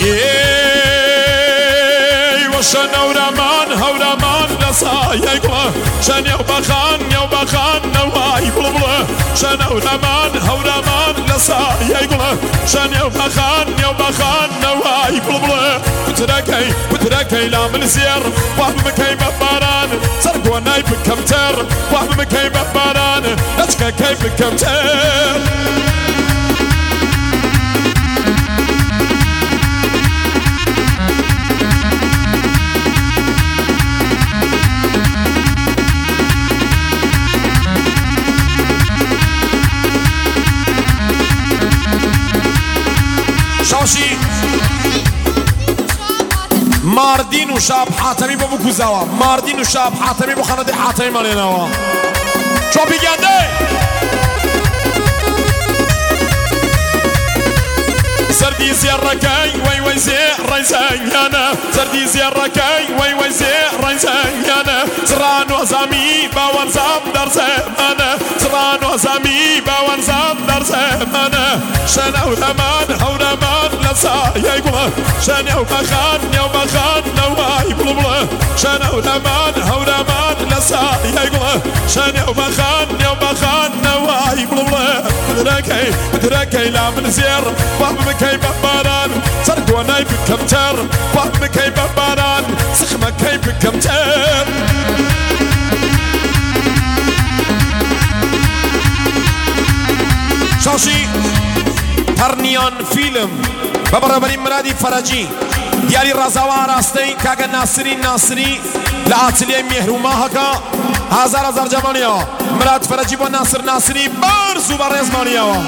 وشن هورمان لصايق شن يوبخان نواي بلبل شن هورمان لصايق شن يوبخان نواي بلبل بتركي لا من زير وهم مكي بباران سرقوا نايب كمتر وهم مكي بباران اتكا كيف كمتر شاشي ماردين وشاب حاتمي بابو كوزاوا ماردين وشاب حاتمي بو خاندي حاتمي ماليناوا شو بيجاندي سردي زياركاي وي زير زيانا سردي زياركاي وي زير زيانا زران وزامي باوان زام در زمانه زران وزامي باوان زام در زمانه شنا هورمان لسا يقول شنا وبخان نواي بلبل شنا هورمان لسا يقول شنا وبخان نواي بلبل بدركي لا من زير وهم مكي بباران سرقوا نايب كمتر وهم مكي بباران سخمة كيف كمتر شاشي ترنيان فيلم ببرابري مرادي فرجي ديالي رازاوان راستي كاكا ناصري لعاتلي مهروما هكا هزار جماليا مراد فرجي بو ناصري برزو برز ماليا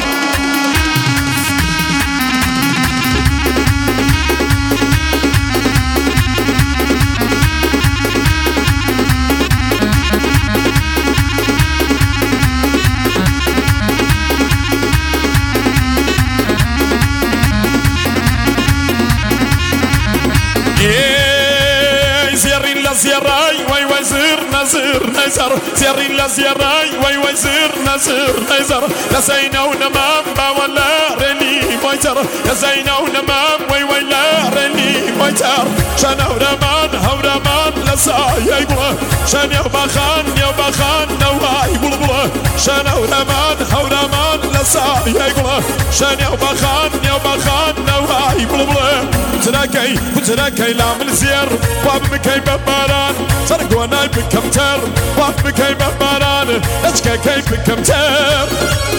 زيراي وي زير نزر زيرين لا زيراي وي زير نزر لا زينا ونمام ولا ريلي مويتر لا زينا ونمام وي لا ريلي مويتر شان هورمان لا سايق شان يوبخان نواي بلبل شان هورمان لا سايق شان يوبخان نواي بلبل بتركي لا من زير واب مكي بباران سرقوا نايب كمتر واب مكي بباران اتكا كيف كمتر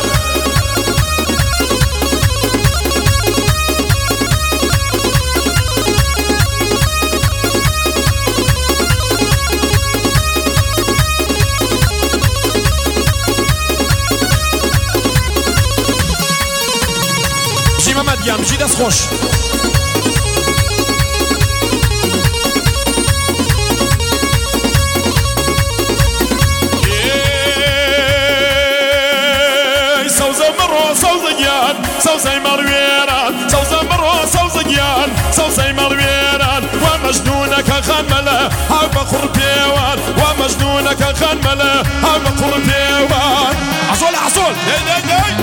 بجي محمد يام بجي دست خوش سوزي مرويران سوزي زيان سوزي مرويران ومجنونك خمله هاو بخور بيوان ومجنونك خمله هاو بخور بيوان عصول هي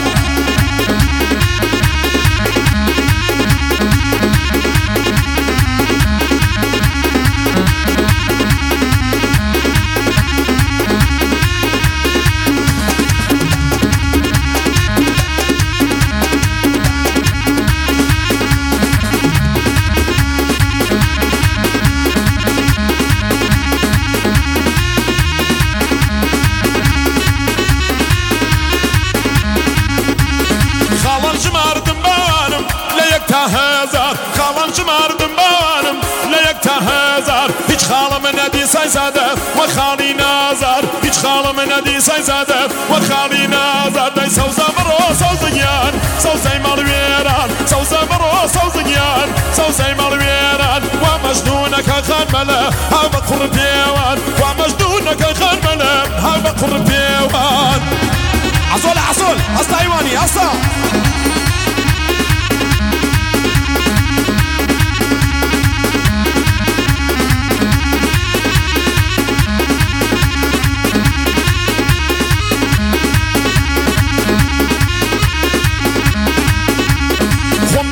خالم شماردم بانم ليك تهزار هيج خالم ندي سيزاده وخالي نازار هيج خالم ندي سيزاده وخالي نازار داي سوزا برو سوزيان سوزي مرويران سوزا برو سوزيان سوزي مرويران ومجنونك خرمله هاو بقر بيوان ومجنونك خرمله هاو بقر بيوان عصول هستا ايواني هستا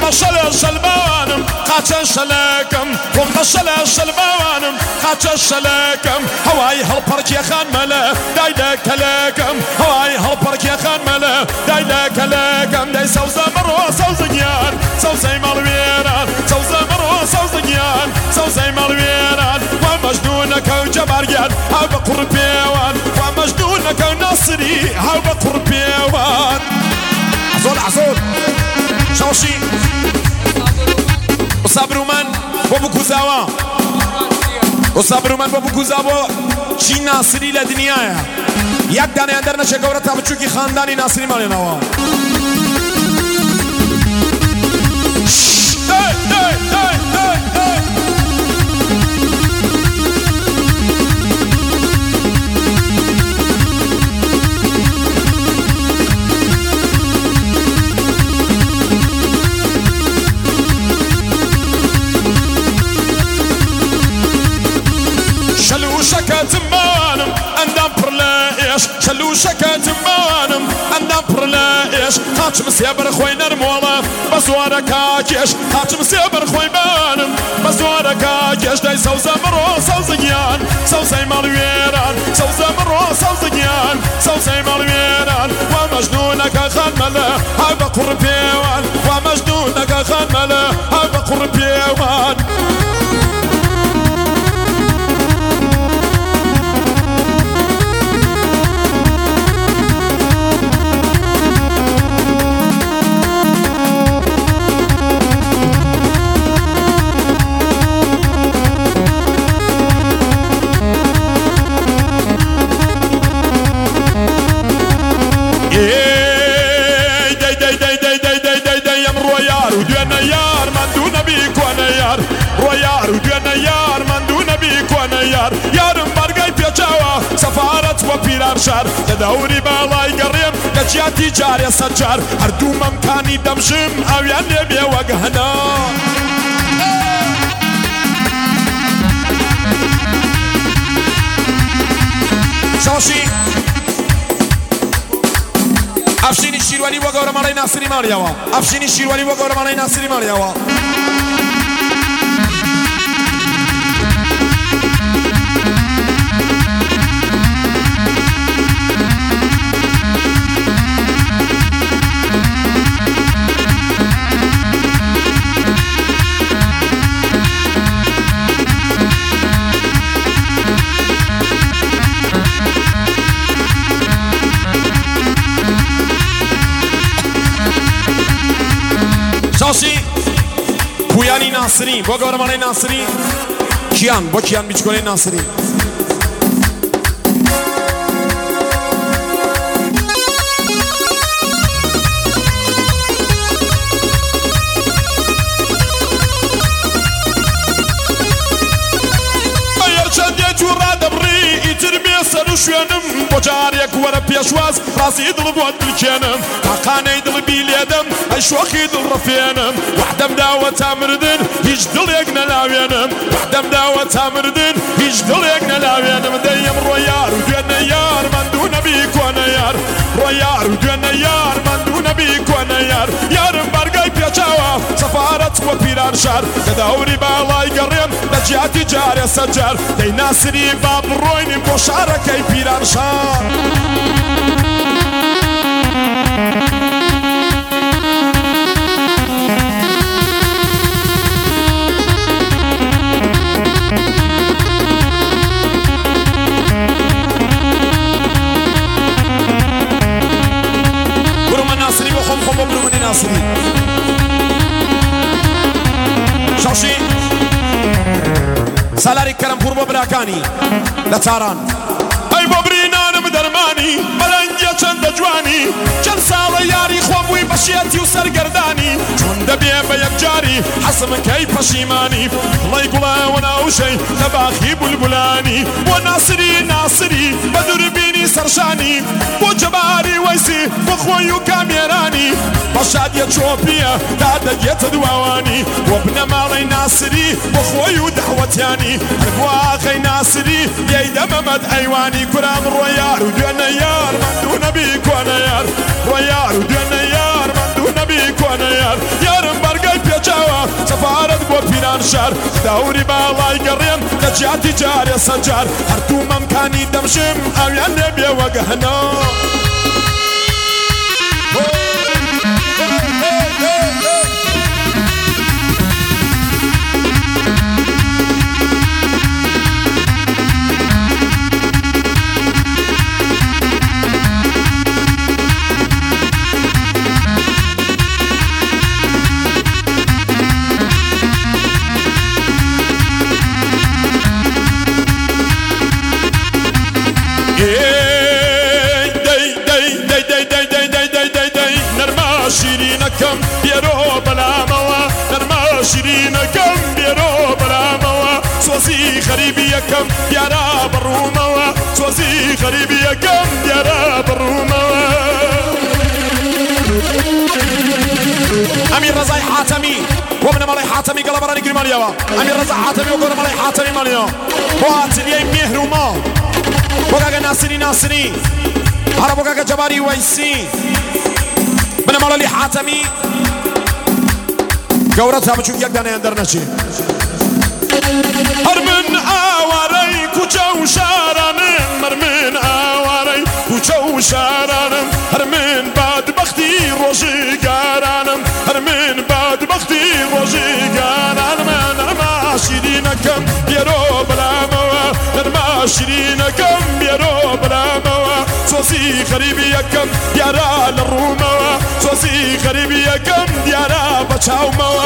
شل شلبانم قاچە شەلەکەم وەمە شەلە شەلبانم قاچە شەلەکەم هەوای هەڵپەڕکێخان مەلە دای لە کەلەکەم هەوای هەڵپەڕکێخان مەلە دای لە کەلەکەم دەی سەوزە مەڕۆ سەوزگیان سەوزەی مەڵوێران سەوزە مەڕۆ سەوزگیان سەوزەی مەڵوێران وا مەجنونەکە و جەبارگیان هاو بە قوڕ پێوان وا مەجنونەکە و ناسری هاو بە قوڕ پێوان عزۆل عزۆل شەوشی وسابرومان بۆ بکوزاوە وسابرومان بۆ بکوزاوە چی ناسری لە دنیاە یەک دانەیان دەرنەچێ گەورە تا بچووکی خاندانی ناسری ماڵێنەوە شلوشەکەتمانم ئەندام پڕ لە ئێش شلوشەکەتمانم ئەندام پڕ لە ئێش قاچم سێبەر خۆی نەرمۆڵە بە زۆرەکە کێش قاچم سێبەر خۆی بانم بە زۆرەکە کێش دەی سەوزە مەڕۆ سەوزگیان سەوزەی مەڵوێران سەوزە مەڕۆ سەوزگیان سەوزەی مەڵوێران وا مەجنونەکە خان مەلە هاو بە قوڕ پێوان وا مەجنونەکە خان مەلە هاو بە قوڕ پێوان یارم بەرگای پێچاوە سەفارەت وە پیرانشار لە دەوری باڵای گەڕێم لە جیاتی جارێ سەرجار هەردوو مەمکانی دەمژم ئەویان لێ بێ وەگەهنا شەوشی ئەفشینی شیروانی بۆ گەورەمەڵەی ناسری ماڵیەوە ئەفشینی شیروانی بۆ گەورەمەڵەی ناسری ماڵیەوە شاشی پویانی ناصری بۆ گەورەمەڵەی ناسری کیان بۆ کیان بیچکۆلەی ناسری سەر و شوێنم بۆ جارێک وەرە پێشواز ڕاستی دڵ بۆت بکێنم تاقانەی دڵ بیلێدەم ئەی شۆخی دڵ ڕەفێنم وحدەم داوە تا مردن هیچ دڵێک نەلاوێنم وحدەم داوە تا مردن هیچ دڵێک نەلاوێنم دەیم ڕۆیار و دوێنە یار مەندوو نەبی کۆنە یار ڕۆیار و دوێنە یار مەندوو نەبی کۆنە یار یارم بەرگای پێچاوە سەفارەت وە پیرانشار لە دەوری باڵای گەڕێم لە جیاتی جارێ سەرجار دەی ناسری با بڕۆینیم بۆ شارەکەی پیرانشار برومە ناسری بۆ خۆم بۆ برومەنی ناسری شەوشی سالاری کەرەمپوور بۆ براکانی لە چاران ئەی بۆ برینانم دەرمانی بەلەنگیە چەندە جوانی چەند ساڵە یاری خۆم بووی بەشێتی و سەرگەردانی چۆن دەبێ بە یەکجاری حەسم کەی پەشیمانی بڵی گوڵاوە ناوشەی لە باخی بولبولانی بۆ ناسری ناسری بە دووربینی سەرشانی بۆ جەباری وەیسی بۆ خۆی و کامێرانی بە شادیە چۆپیە تا دەگێتە دواوانی بۆ بنە ماڵەی ناسری بۆ خۆی و داوەتیانی هەر بۆ ئاغەی ناسری لێی دەمەمەد ئەیوانی کورام ڕۆیار و دوێنە یار مەندوو نەبی کۆنە یار ڕۆیار و دوێنە یار مەندوو نەبی کۆنە یار یارم بەرگای بەیان شار داوری باڵای گەڕێم لە جیاتی جارێ سەنجار هەردوو مەمکانی دەمشم ئەویان لێبێ وەگەهنە شیرینەکەم بێرۆ بەلامەوە نەرمە شیرینەکەم بێرۆ بەلامەوە سۆزی غەریبیەکەم دیارە بڕوومەوە سۆزی غەریبیەکەم دیارە بڕوومەوە ئەمیر ڕەزای حاتەمی بۆ منە مەڵی حاتەمی گەڵە بەڕانی گرمانیەوە ئەمیر ڕەزا حاتەمی و گۆرە مەڵی حاتەمی مەڵیەوە بۆ هاتریەی مێهر و ماڵ بۆ کاکە ناسری ناسری هەرە بۆ کاکە جەباری وەیسی من ماڵی حاتەمی گەورە تا بچوو یەک دانەیان دەرنەچێ هەر من ئاوارەی کوچە و شارانم هەر من ئاوارەی کوچە و شارانم هەر من بادبەختی ڕۆژگارانم هەر من بادبەختی ڕۆژگارانم نەرما شیرینەکەم بێرۆ بەلامەوە نەرما شیرینەکەم بێرۆ بەلامەوە سۆزی غەریبیەکەم دیارە لە ڕوومەوە سۆزی غەریبیەکەم دیارە بە چاومەوە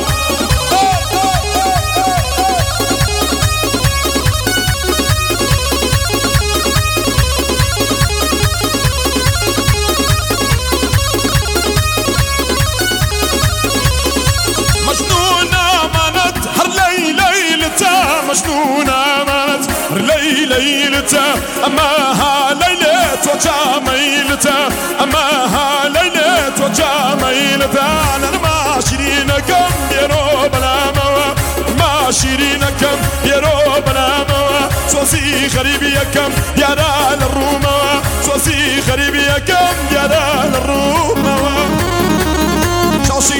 مەجنون ئامانەت هەر لەیلەیلتە مەجنون ئامانەت هەر لەیلەیلتە ئەمەها لەیلێ تۆ جامەیلتە ئەمەها لەیلێ تۆ جامەیلتە نەرما شیرینەکەم بێرۆ بەلامەوە ما شیرینەکەم بێرۆ بەلامەوە سۆزی غەریبیەکەم دیارە لە ڕوومەوە سۆزی غەریبیەکەم دیارە لە ڕوومەوە شاوشی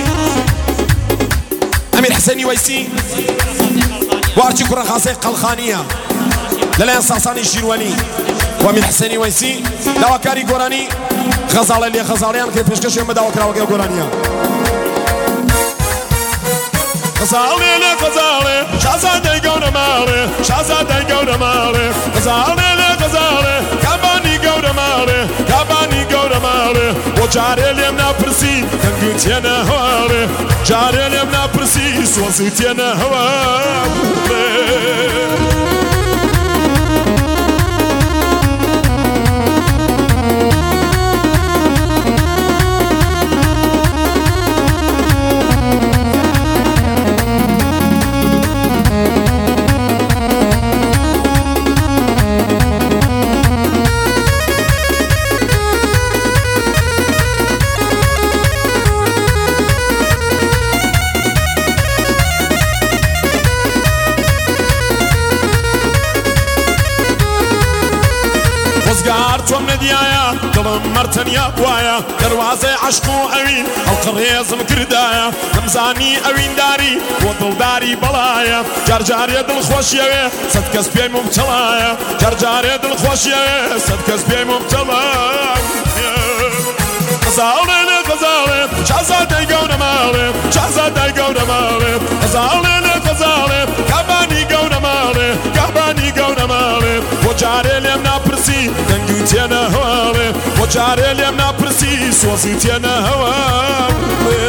ئەمیر حسێنی وەیسی وارچی کوڕە خاسەی قەڵخانیە لەلایەن ساسانی ژیروەنی و ئەمیر حسێنی وەیسی داواکاری گۆرانی غەزاڵە لێ غەزاڵیان کە پێشکەشیان بە داواکراوەکەی گۆرانیە غەزاڵێ لێ غەزاڵێ شازادەی گەورە ماڵێ شازادەی گەورە ماڵێ غەزاڵێ لێ غەزاڵێ کابانی گەورە ماڵێ کابانی گەورە ماڵێ بۆ جارێ لێم ناپرسی دەنگ و تێنە هەواڵێ جارێ لێم ناپرسی سۆز و تێنە هەواڵێ تۆم نەدیایە دڵم مەرتەنیا وایە دەروازەی عەشق و ئەوین هەڵقڕێزم کردایە نەمزانی ئەوینداری بۆ دڵداری بەڵایە جارجارێ دڵخۆشیەوێ سەد کەس پێی مبتەڵایە جارجارێ دڵخۆشیەوێ سەد کەس پێی مبتەڵایە غەزاڵێ لێ غەزاڵێ شازادەی گەورە ماڵێ شازادەی گەورە ماڵێ غەزاڵێ لێ غەزاڵێ کابانی گەورە ماڵێ کابانی گەورە ماڵێ بۆ جارێ لێم ناپرسی دەنگ و تێنە هەواڵێ بۆ جارێ لێم ناپرسی سۆزی تێنە هەواڵێ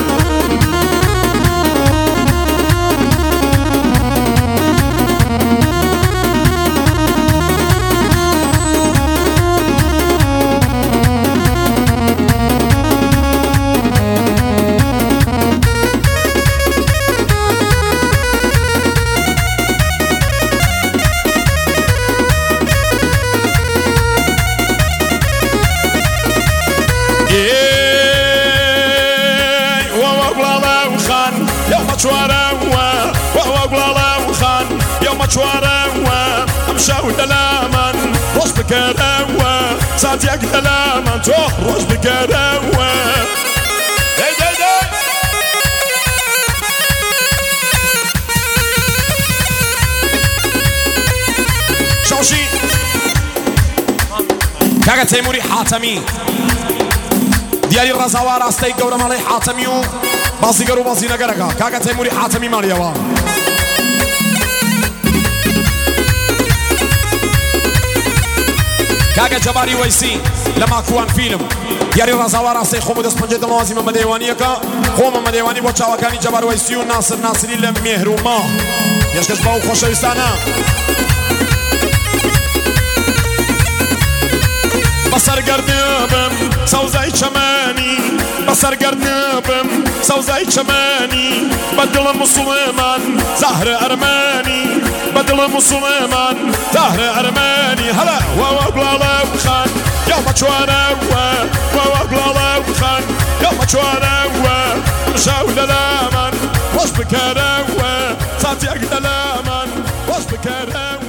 چوارەوە ئەم شەو دەلامان ڕۆژ بکەرەوە ساتێک دەلامان تۆ ڕۆژ بکەرەوە تيموري حاتمي دياري الرزاوار استي قورة مالي حاتمي و بازي قرو بازي نقرقا كاكا تيموري حاتمي ماليوا كاكا جباري ويسي لما كوان فيلم دياري الرزاوار استي خومو دست پنجه دلوازي من مديواني كا خوم مديواني بو چاوكاني جبار ويسي و ناصر ناصري لمهر وما يشكش باو خوشوستانا بسر گردنبم سوزای چمانی بسر گردنبم سوزای چمانی بدل مسلمان زهر ارمانی بدل مسلمان زهر ارمانی هلا و بلالا خان يوم شوانا و بلالا خان يوم شوانا مشاو دلامان وش بكرا ساتي اقدلامان وش بكرا